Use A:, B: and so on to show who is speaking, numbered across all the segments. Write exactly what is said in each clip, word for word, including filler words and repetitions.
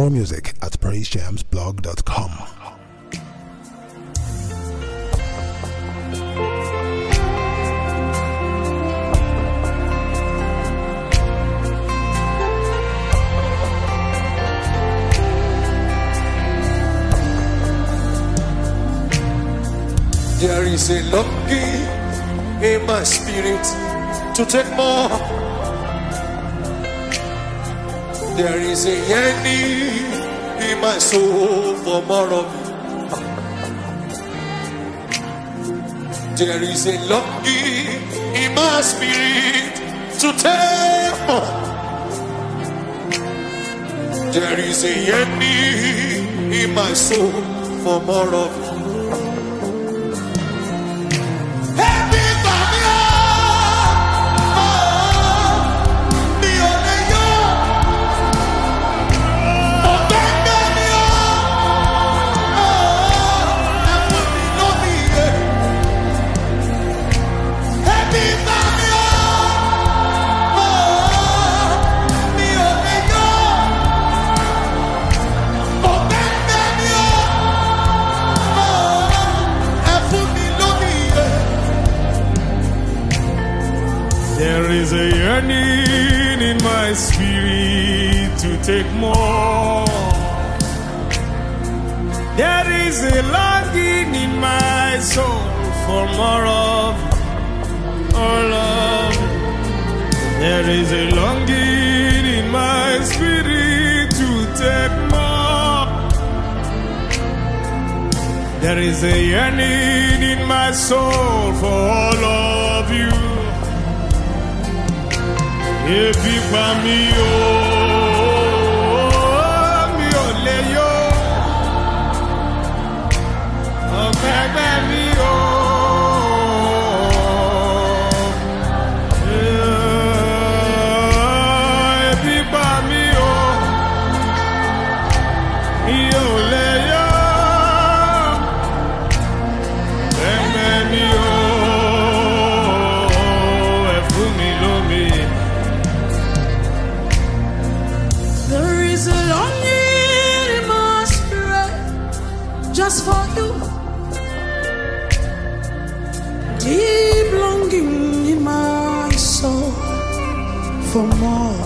A: More music at praise jams blog dot com.
B: There is a longing in my spirit to take more. There is a yearning in my soul for more of you. There is a longing in my spirit to take more. There is a yearning in my soul for more of you.
C: There is a yearning in my spirit to take more. There is a longing in my soul for more of all of you. There is a longing in my spirit to take more. There is a yearning in my soul for all of you. Ebi pa mi o, mi ò lè yó. Ọ̀gbẹ́gbẹ́ mi o. Ebi pa mi o, mi ò lè yó. Ọ̀gbẹ́gbẹ́ mi o, ẹ fún mi lómi.
D: Just for you, deep longing in my soul for more.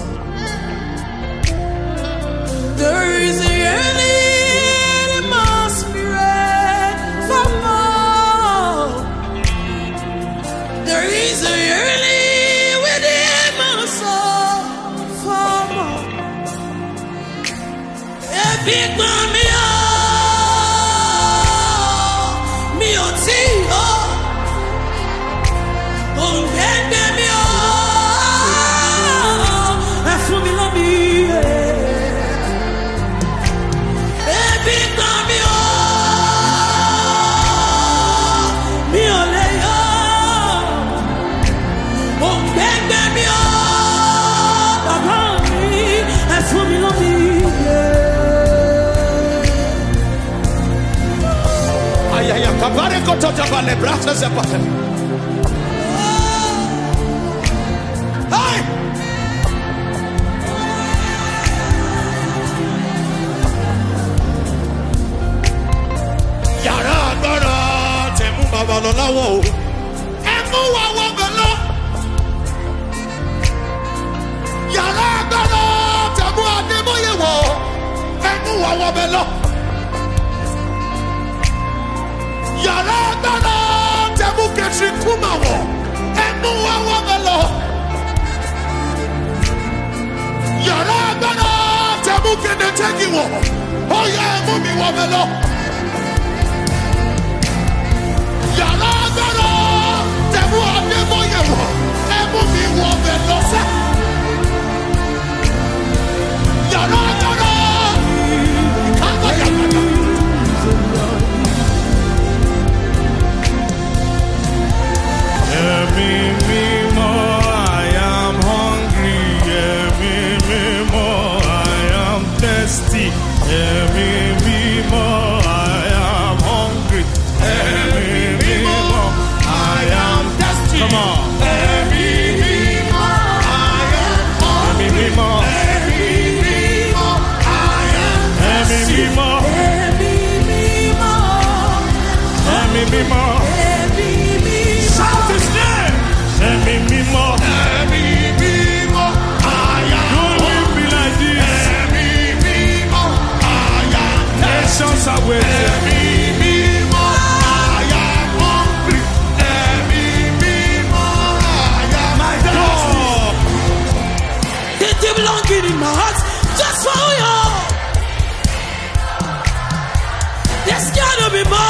D: There is a yearning in my spirit for more. There is a yearning within my soul for more. A big mommy.
B: Kabare kotota bale brasa zapata. Hey! Yara agbára tẹ̀mú bàbá lọ láwọ̀ o. Ẹ mú wa wọ bẹ̀ lọ. Yàrá agbára tẹ̀mú Adébóyè wọ̀. Ẹ mú wa wọ bẹ̀ lọ. Yàrá agbára tẹ̀mú kẹ̀sì kúmà wọ̀. Ẹ mú wa wọ bẹ̀ lọ. Yàrá agbára tẹ̀mú kẹ̀dẹ̀ tẹ́gì wọ̀. Ó yẹ ẹ mú mi wọ bẹ̀ lọ. Yàrá agbára tẹ̀mú Adébóyè wọ̀. Ẹ mú mi wọ bẹ̀ lọ sẹ́. Yàrá agbára kágbá yàgbàgbà.
C: Ẹ̀mí mímọ́, I am hungry. Ẹ̀mí mímọ́, I am thirsty. Ẹ̀mí mímọ́, I am hungry. Ẹ̀mí mímọ́, I am thirsty. Come on. Ẹ̀mí mímọ́, I am hungry. Ẹ̀mí mímọ́, Ẹ̀mí mímọ́, I am
D: mímọ́.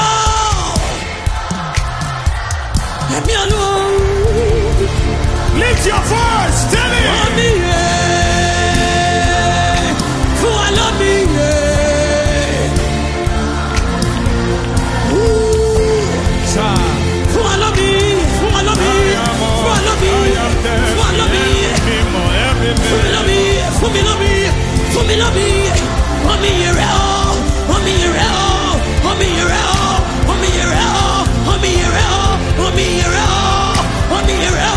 D: Ẹ̀mí Ọlọ́run.
C: Lift your voice, tell him.
D: Omi yẹ, fún wa lómi yẹ. Fún wa lómi, fún wa lómi, fún wa lómi, fún wa lómi. Fún mi lómi, fún mi lómi, fún mi lómi. Omi yẹ rẹ̀ ọ́, omi yẹ rẹ̀ ọ́, omi yẹ rẹ̀ ọ́, omi yẹ rẹ̀ ọ́, omi yẹ rẹ̀ ọ́, omi yẹ rẹ̀ ọ́, omi yẹ rẹ̀ ọ́.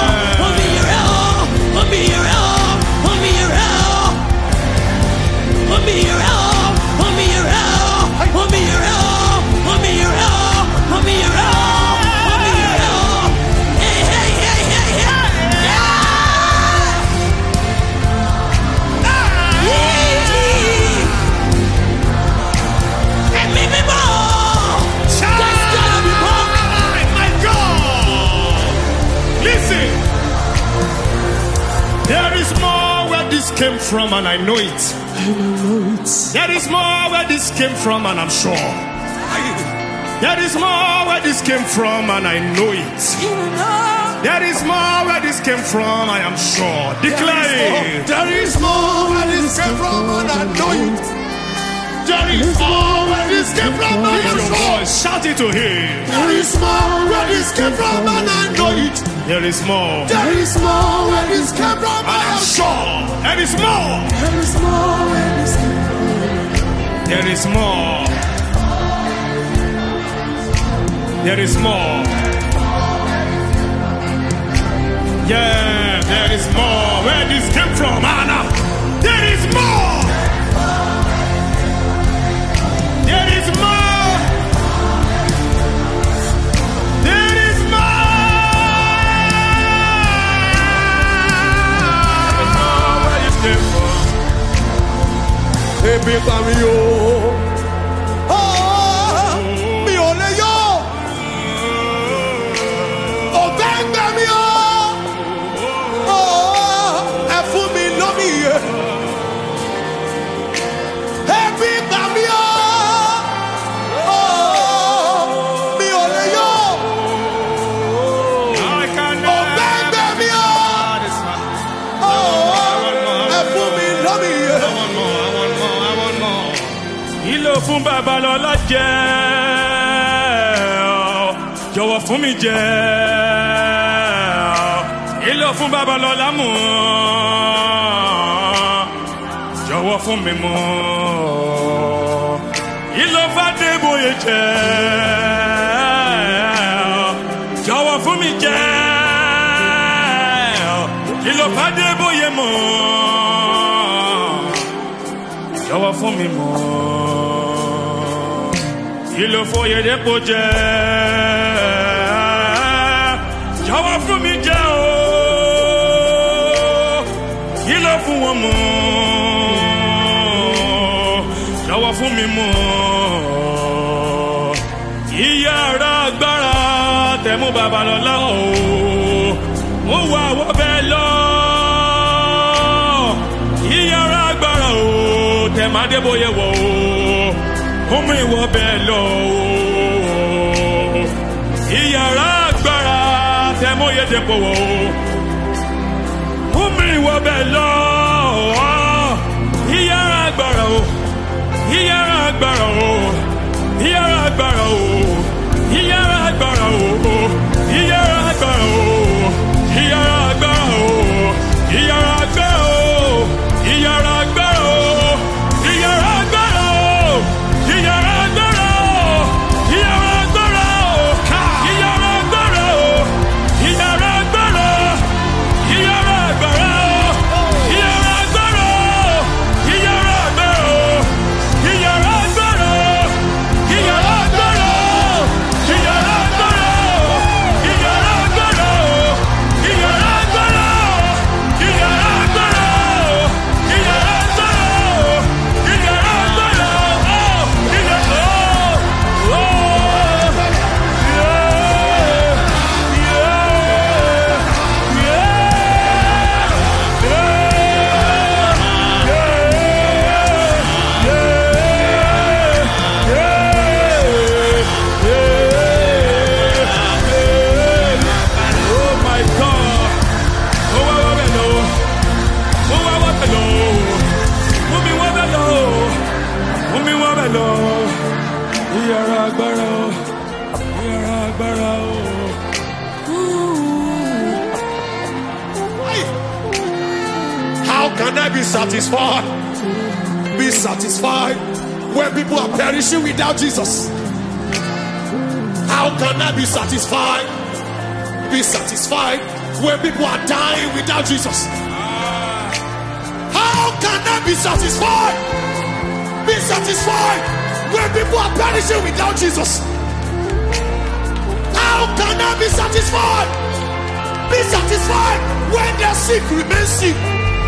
C: Came from and I know it.
D: I know it.
C: There is more where this came from and I'm sure. There is more where this came from and I know it. There is more where this came from, I am sure. Declare it.
B: There is more where this came from and I know it. There is more where this came from and I'm sure.
C: Shout it to him.
B: There is more where this came from and I know it.
C: There is more.
B: There is more where this came from and I'm sure.
C: There is more.
D: There is more where this came from.
C: There is more. There is more. Yeah, there is more where this came from, Anna. There is more. There is more. There is more. Where this came from.
B: Ebi pa mi o. Oh, mi ò lè yọ. Ọ̀gá ń gbẹ mi o. Oh, ẹ fún mi lómi yẹ. Ebi pa mi o. Oh, mi ò lè yọ. Ọ̀gá ń gbẹ mi o. Oh, ẹ fún mi lómi yẹ.
C: Ìlò fún Babalọ́lá jẹ́ ọ́, jọ̀wọ́ fún mi jẹ́ ọ́. Ìlò fún Babalọ́lá mú ọ́, jọ̀wọ́ fún mi mú ọ́. Ìlò f'Adébóyè jẹ́ ọ́, jọ̀wọ́ fún mi jẹ́ ọ́. Ìlò f'Adébóyè mú ọ́, jọ̀wọ́ fún mi mú ọ́. Ìlò f'Oyedepo jẹ́ jọ̀wọ́ fún mi jẹ́ o. Ìlò fún wọn mú jọ̀wọ́ fún mi mú. Ìyára agbára tẹ̀mú Babalọ́lá o, mo wà wọ́ bẹ́ẹ̀ lọ. Ìyára agbára o tẹ̀mú Adébóyè wọ̀ o, mo mú ìwọ bẹ́ẹ̀ lọ o. Ìyára agbára tẹ̀mú Oyedepo wọ̀ o, mo mú ìwọ bẹ́ẹ̀ lọ. Ìyára agbára o, ìyára agbára o, ìyára agbára o, ìyára agbára o, ìyára agbára o, ìyára agbára o, ìyára agbára o, ìyára agbára o, ìyára agbára o, ìyára agbára o, ìyára agbára o, ìyára agbára o, ìyára agbára, ìyára agbára o, ìyára agbára o, ìyára agbára o, ìyára agbára o, ìyára agbára o. lọ. Iyara agbára o, iyara agbára o.
B: How can I be satisfied? Be satisfied when people are perishing without Jesus. How can I be satisfied? Be satisfied when people are dying without Jesus. How can I be satisfied? Be satisfied when people are perishing without Jesus. How can I be satisfied? Be satisfied when the sick remain sick.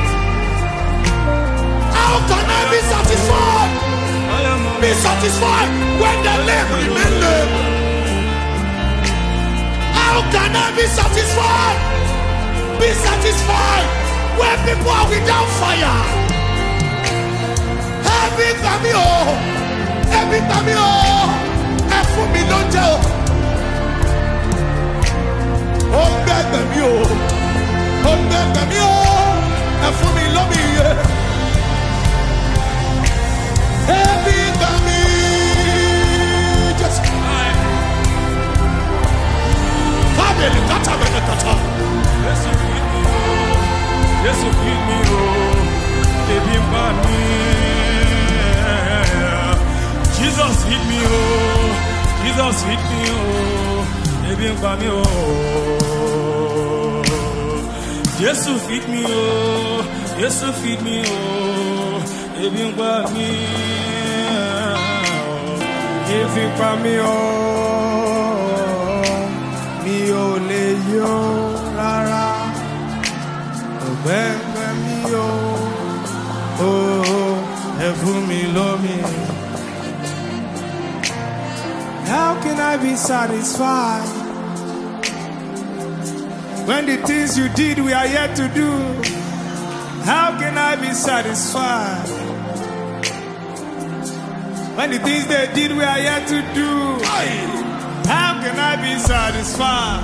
B: How can I be satisfied? Be satisfied when the lame remain lame. How can I be satisfied? Be satisfied when people are without fire. Every time you, every time you, every me don't tell. Oh, baby, you, oh, baby, you, every me love me. Every time you, just family, kata, kata, kata.
C: Yes, you feed me, oh, baby, me. Jesus hit me, oh, Jesus hit me, oh, baby, me, oh. Yes, you feed me, oh, yes, you feed me, oh, baby, me.
D: If you find me, oh, me, oh, lay yo, rara. Bẹ́ẹ̀ mi o, oh, ẹ fún mi lómi. How can I be satisfied when the things you did we are yet to do? How can I be satisfied when the things they did we are yet to do? How can I be satisfied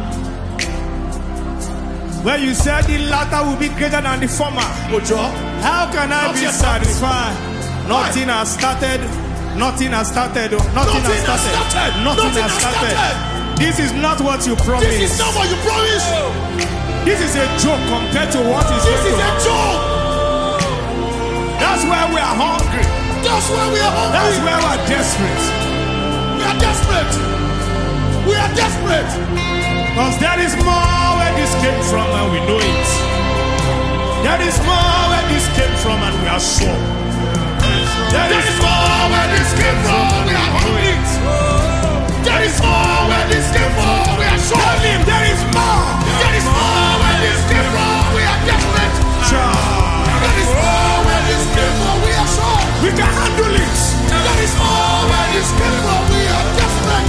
D: when you said the latter will be greater than the former? How can I be satisfied? Nothing has started. Nothing has started. Nothing has started. Nothing has started. This is not what you promised.
B: This is not what you promised.
D: This is a joke compared to what is
B: This is a joke.
D: That's why we are hungry.
B: That's why we are hungry.
D: That's why we are desperate.
B: We are desperate. We are desperate.
D: Because there is more where this came from and we know it. There is more where this came from and we are sure.
B: There is more where this came from, we are hungry. There is more where this came from, we are sure.
D: Tell him there is more.
B: There is more where this came from, we are desperate. There is more where this came from, we are sure.
D: We can handle it.
B: There is more where this came from, we are desperate.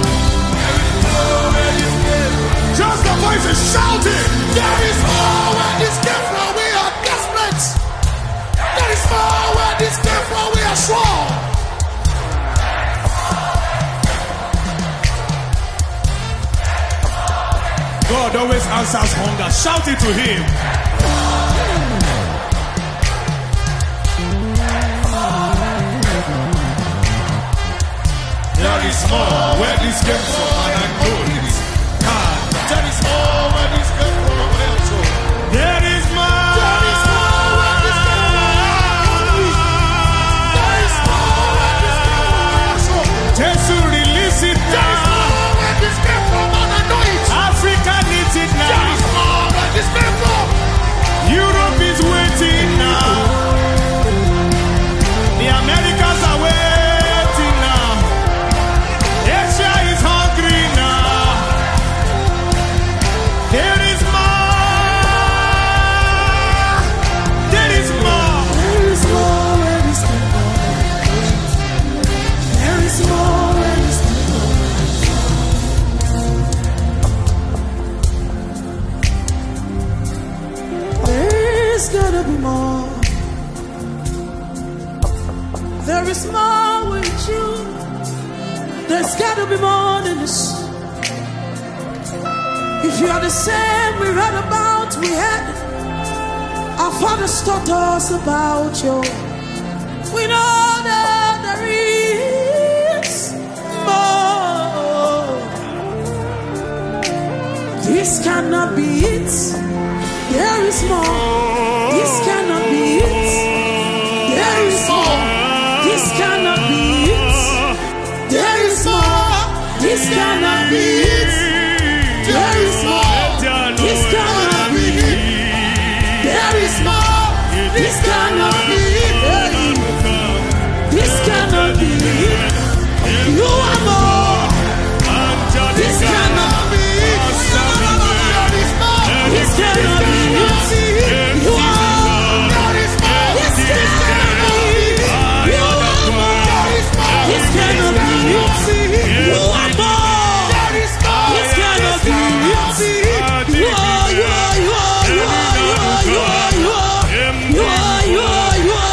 D: Just the voice is shouting.
B: There is more where this came from, we are desperate. There is more where this came from, we are sure.
D: God always answers hunger. Shout it to him.
B: There is more where this came from, and I know it. There is more where this came from, we are sure.
D: There is more.
B: There is more where this came from, there is more where this came from, we are sure.
D: Jesus, release it
B: There is
D: now.
B: more where this came from, and I know it.
D: Africa needs it
B: There is
D: now.
B: more where this came from.
D: Europe is waiting now. The Americans are waiting now. Asia is hungry now. There is more. There is more.
E: There is more where this came from. There is more where this came from. There's gotta be more. There is more with you. There's gotta be more than this. If you are the same we read about, we had our fathers taught us about you. We know that there cannot be it. There is more. This cannot be it. There is more. This cannot be it. There is more. This cannot be it. There is more. This cannot be it. There is more. This cannot be it. This cannot be it. You are more. This cannot be it. This cannot be it. You are. This cannot be it. You are more. This cannot be it. You are more. This cannot be it. You are. You are. You are. You are. You are. You are. You are. You are. You are.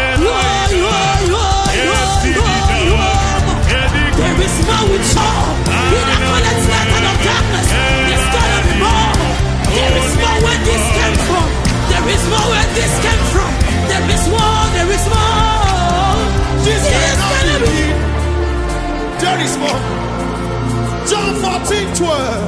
E: More with all. He that collects light out of darkness. There's gonna be more. There is more where this came from. There is more where this came from. There is more. There is more.
B: This
E: is gonna be.
B: There is more. John fourteen twelve.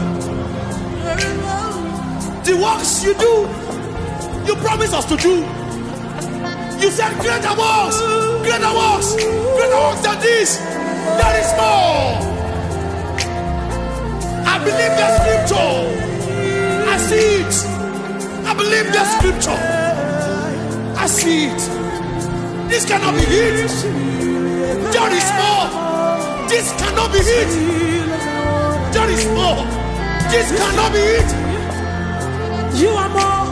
B: The works you do, you promise us to do. You said greater works, greater works, greater works than this. There is more. I believe the scripture. I see it. I believe the scripture. I see it. This cannot be it. There is more. This cannot be it. There is more. This cannot be it.
E: You are more.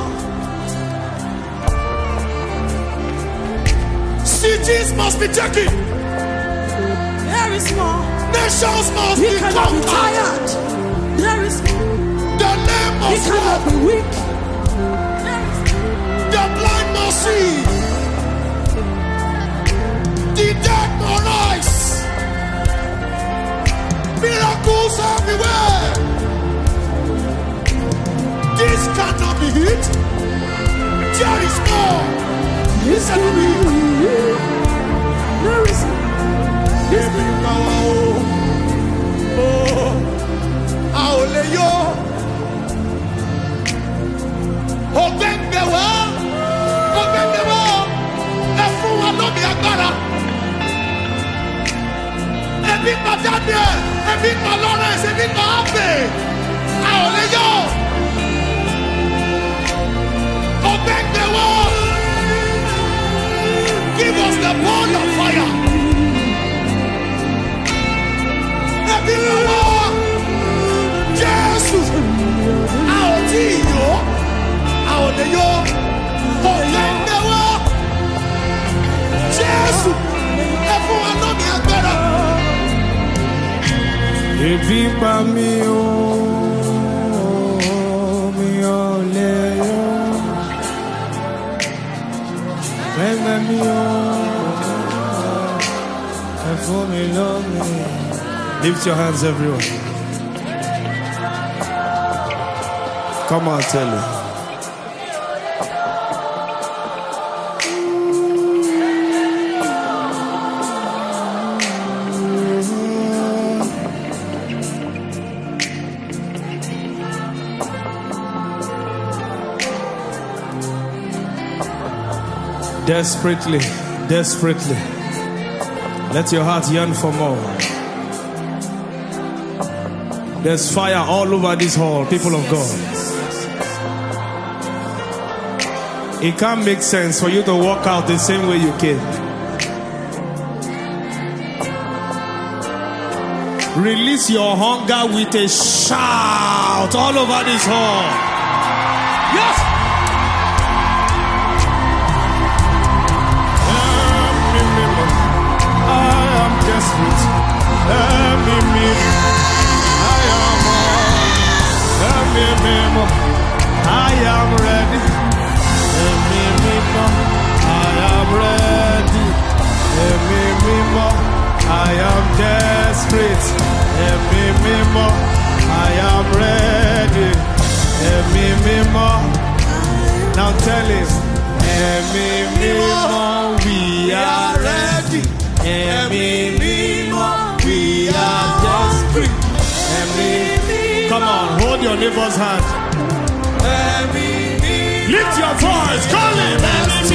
B: Cities must be taken.
E: There is more.
B: Nations must
E: We
B: be
E: cannot be
B: conquered.
E: tired. There is more.
B: The lame
E: We
B: must
E: cannot
B: walk.
E: be weak. There is
B: The blind must see. The dead must rise. Miracles everywhere. This cannot be it. There is more. This cannot be it.
E: There is more.
B: This cannot Oh, Aoleyo. Obembewa. Obembewa. Ẹfun wa lómi agbára. Ebi pa Daniel. Ebi pa Lawrence. Ebi pa Abe. Aoleyo. Obembewa. Give us the ball of fire. Ebi pa wa. Jesus. Aotiyo. Aoleyo. Obembewa. Jesus. Ẹfun wa lómi agbára.
C: Ebi pa mi o, mi ò lè yó. Ẹgbẹ́ mi o, ẹ fún mi lómi. Lift your hands, everyone. Come on, tell me. Desperately, desperately. Let your heart yearn for more. There's fire all over this hall, people of God. It can't make sense for you to walk out the same way you came. Release your hunger with a shout all over this hall. Yes! I am desperate. Let me meet. I am all. Let me meet. I am ready. Let me meet. I am ready. Let me meet. I am desperate. Let me meet. I am ready. Let me meet. Now tell him. Let me meet. We are ready. Emi mimo, we are desperate. Emi, come on, hold your neighbor's hand.
B: Lift your voice, call him.